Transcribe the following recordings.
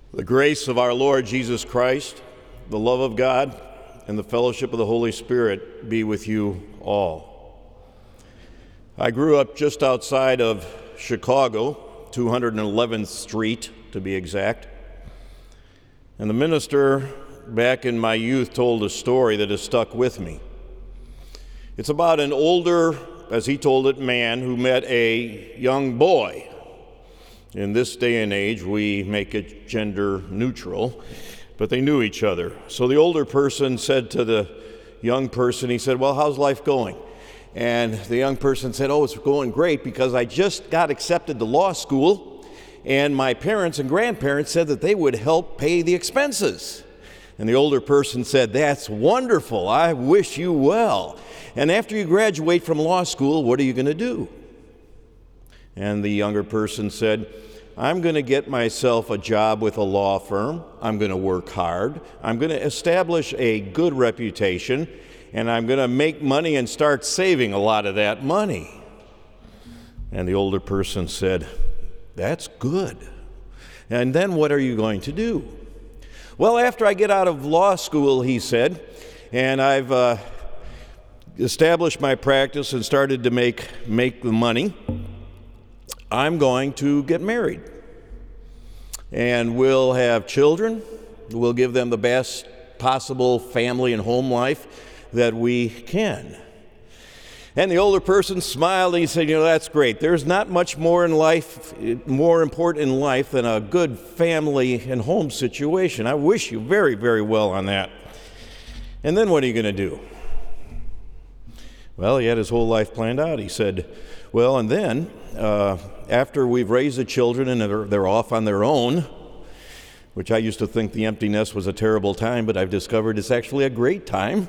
The grace of our Lord Jesus Christ, the love of God, and the fellowship of the Holy Spirit be with you all. I grew up just outside of Chicago, 211th Street to be exact. And the minister back in my youth told a story that has stuck with me. It's about an older, as he told it, man who met a young boy. In this day and age, we make it gender neutral, but they knew each other. So the older person said to the young person, he said, "Well, how's life going?" And the young person said, "Oh, it's going great because I just got accepted to law school, and my parents and grandparents said that they would help pay the expenses." And the older person said, "That's wonderful. I wish you well. And after you graduate from law school, what are you going to do?" And the younger person said, "I'm going to get myself a job with a law firm. I'm going to work hard. I'm going to establish a good reputation, and I'm going to make money and start saving a lot of that money." And the older person said, "That's good. And then what are you going to do?" "Well, after I get out of law school," he said, "and I've established my practice and started to make the money, I'm going to get married. And we'll have children. We'll give them the best possible family and home life that we can." And the older person smiled and he said, "You know, that's great. There's not much more important in life than a good family and home situation. I wish you very, very well on that. And then what are you going to do?" Well, he had his whole life planned out. He said, "Well, and then after we've raised the children and they're off on their own," which I used to think the empty nest was a terrible time, but I've discovered it's actually a great time.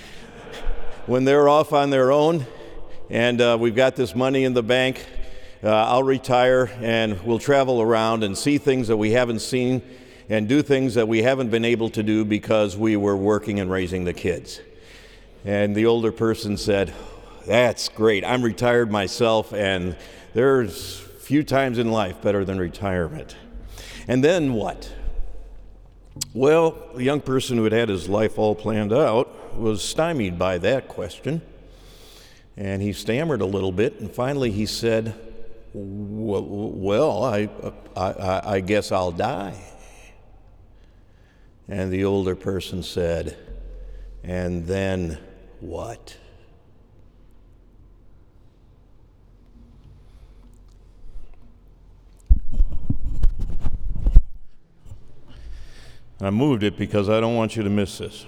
When they're off on their own and we've got this money in the bank, I'll retire and we'll travel around and see things that we haven't seen and do things that we haven't been able to do because we were working and raising the kids." And the older person said, "That's great. I'm retired myself, and there's few times in life better than retirement." And then what? Well, the young person who had his life all planned out was stymied by that question. And he stammered a little bit, and finally he said, "Well, I guess I'll die." And the older person said, "And then what?" I moved it because I don't want you to miss this.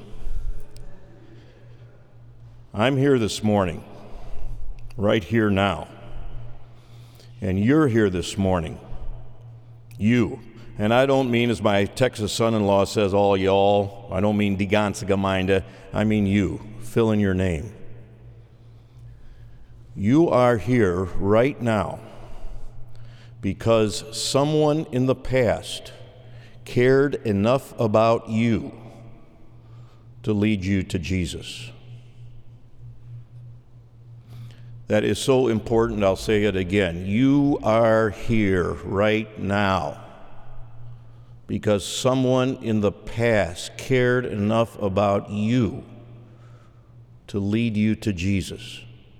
I'm here this morning, right here now. And you're here this morning. You. And I don't mean, as my Texas son-in-law says, all y'all. I don't mean die ganze Gemeinde. I mean you. Fill in your name. You are here right now because someone in the past cared enough about you to lead you to Jesus. That is so important, I'll say it again. You are here right now because someone in the past cared enough about you to lead you to Jesus.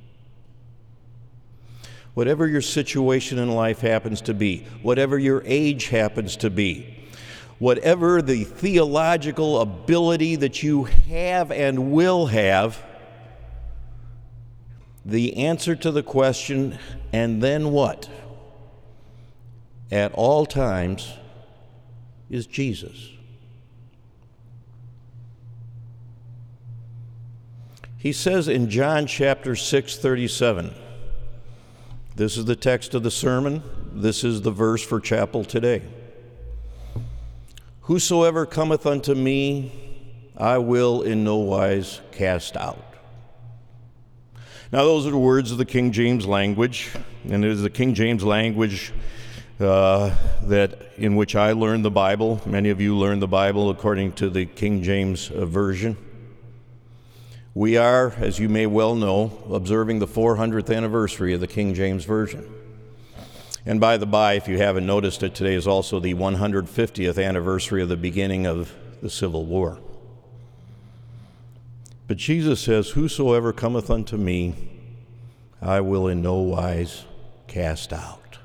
Whatever your situation in life happens to be, whatever your age happens to be, whatever the theological ability that you have and will have, the answer to the question, "And then what?" at all times is Jesus. He says in John chapter 6:37, this is the text of the sermon, this is the verse for chapel today. "Whosoever cometh unto me, I will in no wise cast out." Now, those are the words of the King James language, and it is the King James language in which I learned the Bible. Many of you learned the Bible according to the King James version. We are, as you may well know, observing the 400th anniversary of the King James Version. And by the by, if you haven't noticed it, today is also the 150th anniversary of the beginning of the Civil War. But Jesus says, "Whosoever cometh unto me, I will in no wise cast out."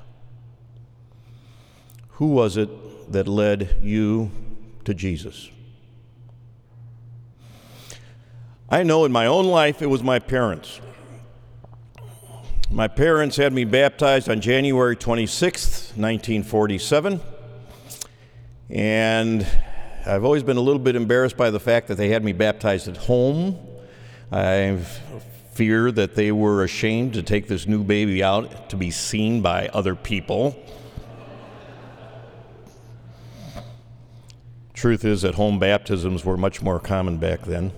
Who was it that led you to Jesus? I know in my own life it was my parents. My parents had me baptized on January 26th, 1947, and I've always been a little bit embarrassed by the fact that they had me baptized at home. I fear that they were ashamed to take this new baby out to be seen by other people. Truth is that home baptisms were much more common back then.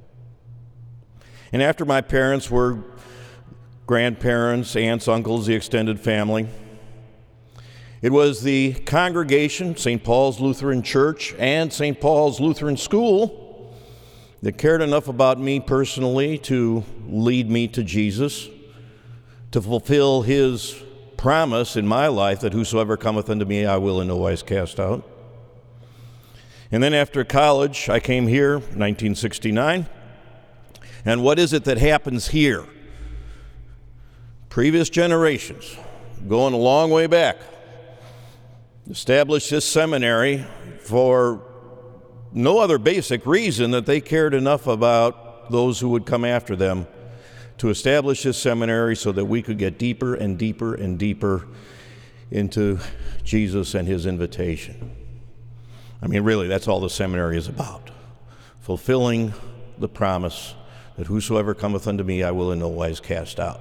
And after my parents were grandparents, aunts, uncles, the extended family, it was the congregation, St. Paul's Lutheran Church and St. Paul's Lutheran School, that cared enough about me personally to lead me to Jesus, to fulfill his promise in my life that whosoever cometh unto me I will in no wise cast out. And then after college, I came here, 1969. And what is it that happens here? Previous generations, going a long way back, established this seminary for no other basic reason that they cared enough about those who would come after them to establish this seminary so that we could get deeper and deeper and deeper into Jesus and his invitation. I mean, really, that's all the seminary is about, fulfilling the promise that whosoever cometh unto me, I will in no wise cast out.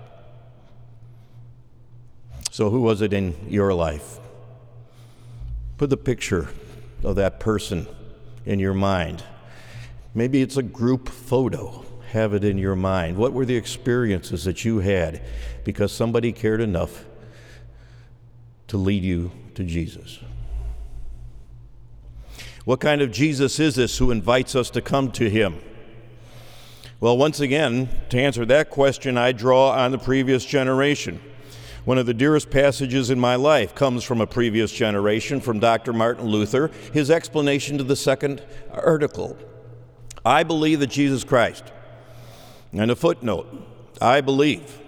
So who was it in your life? Put the picture of that person in your mind. Maybe it's a group photo. Have it in your mind. What were the experiences that you had because somebody cared enough to lead you to Jesus? What kind of Jesus is this who invites us to come to him? Well, once again, to answer that question, I draw on the previous generation. One of the dearest passages in my life comes from a previous generation, from Dr. Martin Luther, his explanation to the second article. I believe that Jesus Christ, and a footnote, I believe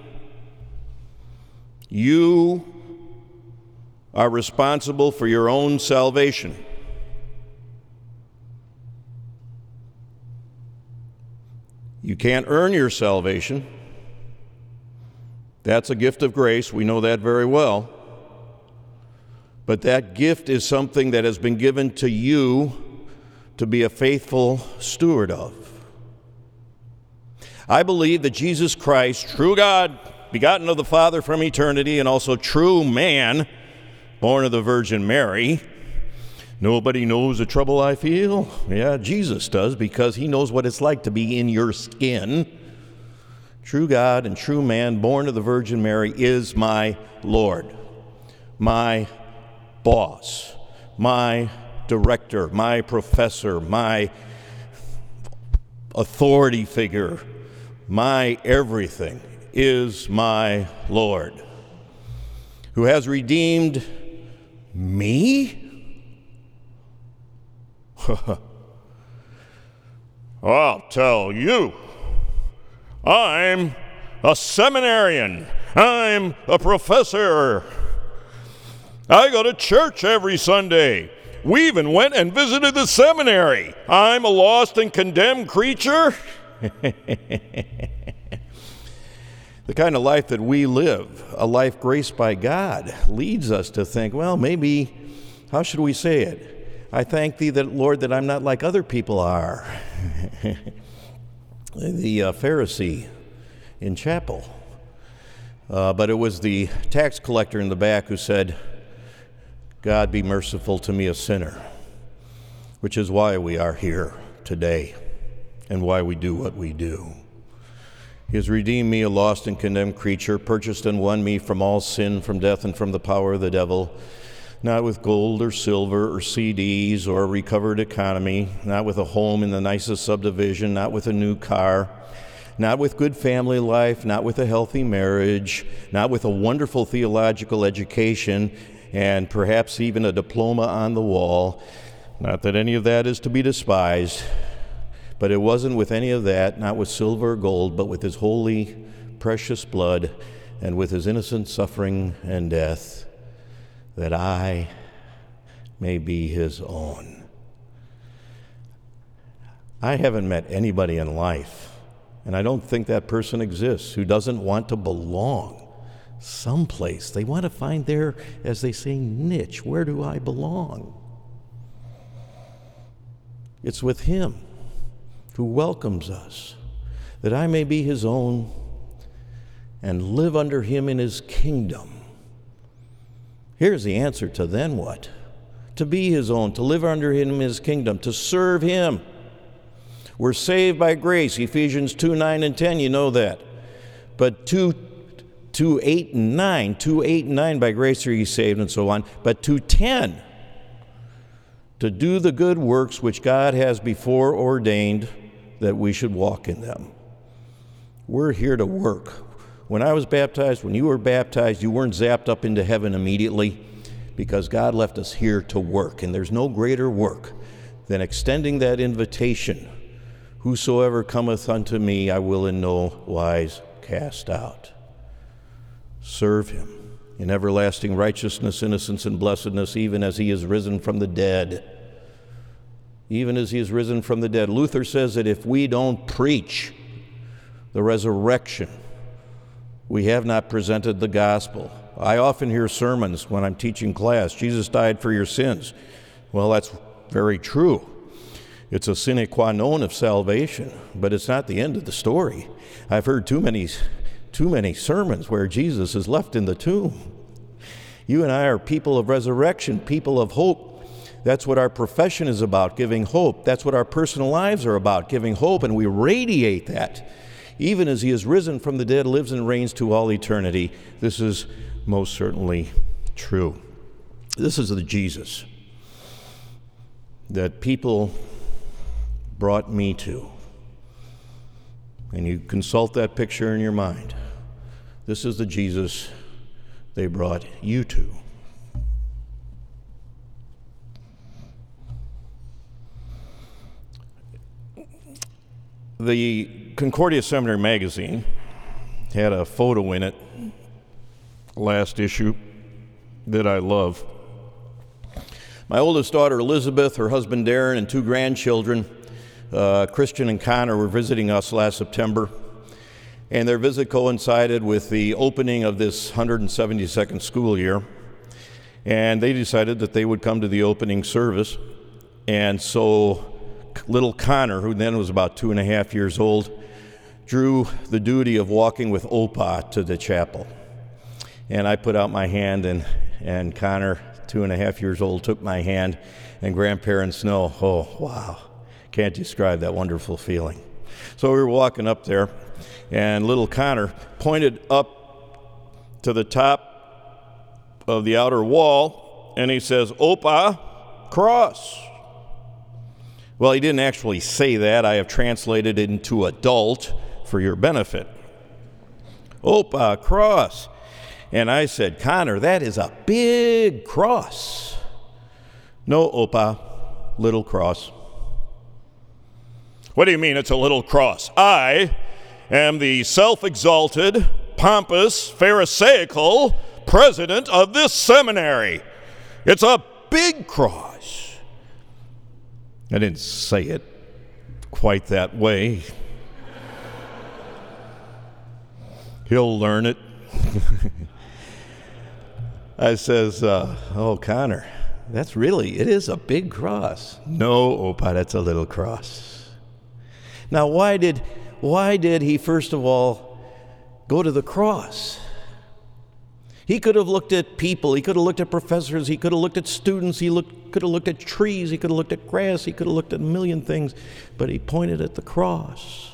you are responsible for your own salvation. You can't earn your salvation. That's a gift of grace. We know that very well. But that gift is something that has been given to you to be a faithful steward of. I believe that Jesus Christ, true God, begotten of the Father from eternity, and also true man, born of the Virgin Mary. Nobody knows the trouble I feel. Yeah, Jesus does, because he knows what it's like to be in your skin. True God and true man, born of the Virgin Mary, is my Lord, my boss, my director, my professor, my authority figure, my everything is my Lord, who has redeemed me? I'll tell you, I'm a seminarian. I'm a professor. I go to church every Sunday. We even went and visited the seminary. I'm a lost and condemned creature. The kind of life that we live, a life graced by God, leads us to think, well, maybe, how should we say it? I thank thee, that Lord, that I'm not like other people are. The Pharisee in chapel. But it was the tax collector in the back who said, God be merciful to me, a sinner, which is why we are here today and why we do what we do. He has redeemed me, a lost and condemned creature, purchased and won me from all sin, from death, and from the power of the devil, not with gold or silver or CDs or a recovered economy, not with a home in the nicest subdivision, not with a new car, not with good family life, not with a healthy marriage, not with a wonderful theological education, and perhaps even a diploma on the wall. Not that any of that is to be despised, but it wasn't with any of that, not with silver or gold, but with his holy, precious blood and with his innocent suffering and death, that I may be his own. I haven't met anybody in life, and I don't think that person exists, who doesn't want to belong someplace. They want to find their, as they say, niche. Where do I belong? It's with him who welcomes us, that I may be his own and live under him in his kingdom. Here's the answer to then what? To be his own, to live under him in his kingdom, to serve him. We're saved by grace, Ephesians 2:9 and 10, you know that. But 2:8 and 9, by grace are ye saved, and so on. But 2:10, to do the good works which God has before ordained that we should walk in them. We're here to work. When I was baptized, when you were baptized, you weren't zapped up into heaven immediately, because God left us here to work. And there's no greater work than extending that invitation. Whosoever cometh unto me, I will in no wise cast out. Serve him in everlasting righteousness, innocence, and blessedness, even as he is risen from the dead. Even as he is risen from the dead. Luther says that if we don't preach the resurrection, we have not presented the gospel. I often hear sermons when I'm teaching class, Jesus died for your sins. Well, that's very true. It's a sine qua non of salvation, but it's not the end of the story. I've heard too many sermons where Jesus is left in the tomb. You and I are people of resurrection, people of hope. That's what our profession is about, giving hope. That's what our personal lives are about, giving hope, and we radiate that. Even as he is risen from the dead, lives and reigns to all eternity. This is most certainly true. This is the Jesus that people brought me to. And you consult that picture in your mind. This is the Jesus they brought you to. The Concordia Seminary magazine had a photo in it, last issue, that I love. My oldest daughter, Elizabeth, her husband, Darren, and 2 grandchildren, Christian and Connor, were visiting us last September, and their visit coincided with the opening of this 172nd school year, and they decided that they would come to the opening service. And so little Connor, who then was about 2.5 years old, drew the duty of walking with Opa to the chapel. And I put out my hand, and Connor, 2.5 years old, took my hand, and grandparents know, oh, wow, can't describe that wonderful feeling. So we were walking up there, and little Connor pointed up to the top of the outer wall, and he says, Opa, cross. Well, he didn't actually say that. I have translated it into adult for your benefit. Opa, cross. And I said, Connor, that is a big cross. No, Opa, little cross. What do you mean it's a little cross? I am the self-exalted, pompous, pharisaical president of this seminary. It's a big cross. I didn't say it quite that way. He'll learn it. I says, oh, Connor, it is a big cross. No, Opa, that's a little cross. Now, why did he, first of all, go to the cross? He could have looked at people, he could have looked at professors, he could have looked at students, could have looked at trees, he could have looked at grass, he could have looked at a million things, but he pointed at the cross.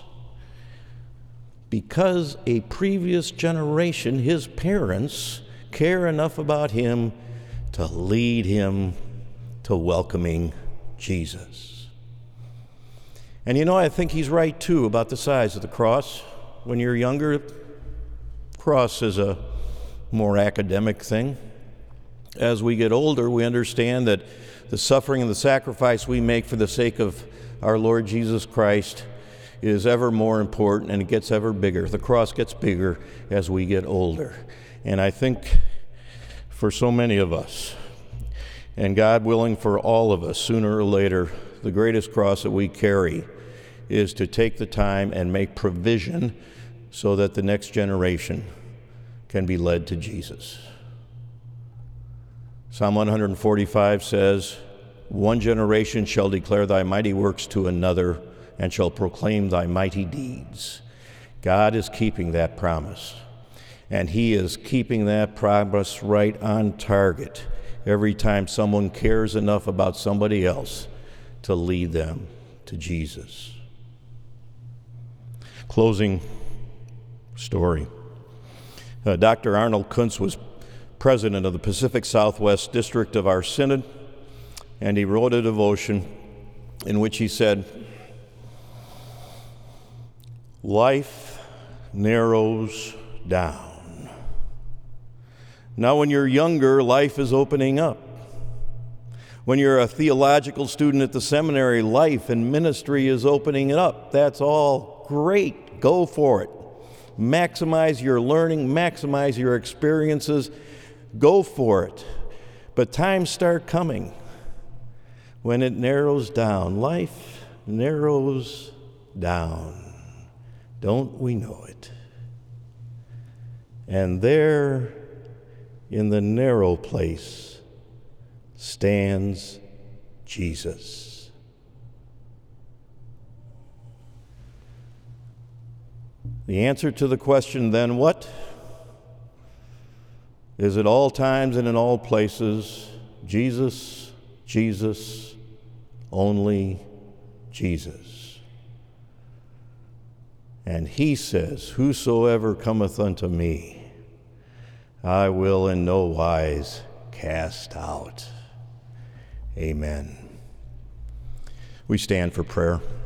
Because a previous generation, his parents, care enough about him to lead him to welcoming Jesus. And I think he's right too about the size of the cross. When you're younger, cross is a more academic thing. As we get older, we understand that the suffering and the sacrifice we make for the sake of our Lord Jesus Christ is ever more important, and it gets ever bigger. The cross gets bigger as we get older. And I think for so many of us, and God willing for all of us, sooner or later, the greatest cross that we carry is to take the time and make provision so that the next generation can be led to Jesus. Psalm 145 says, "One generation shall declare thy mighty works to another, and shall proclaim thy mighty deeds." God is keeping that promise, and he is keeping that promise right on target every time someone cares enough about somebody else to lead them to Jesus. Closing story. Dr. Arnold Kuntz was president of the Pacific Southwest District of our Synod, and he wrote a devotion in which he said, "Life narrows down. Now when you're younger, life is opening up. When you're a theological student at the seminary, life and ministry is opening up. That's all great. Go for it. Maximize your learning, maximize your experiences. Go for it. But times start coming when it narrows down. Life narrows down. Don't we know it? And there in the narrow place stands Jesus." The answer to the question, then what? Is at all times and in all places, Jesus, Jesus, only Jesus. And he says, "Whosoever cometh unto me, I will in no wise cast out." Amen. We stand for prayer.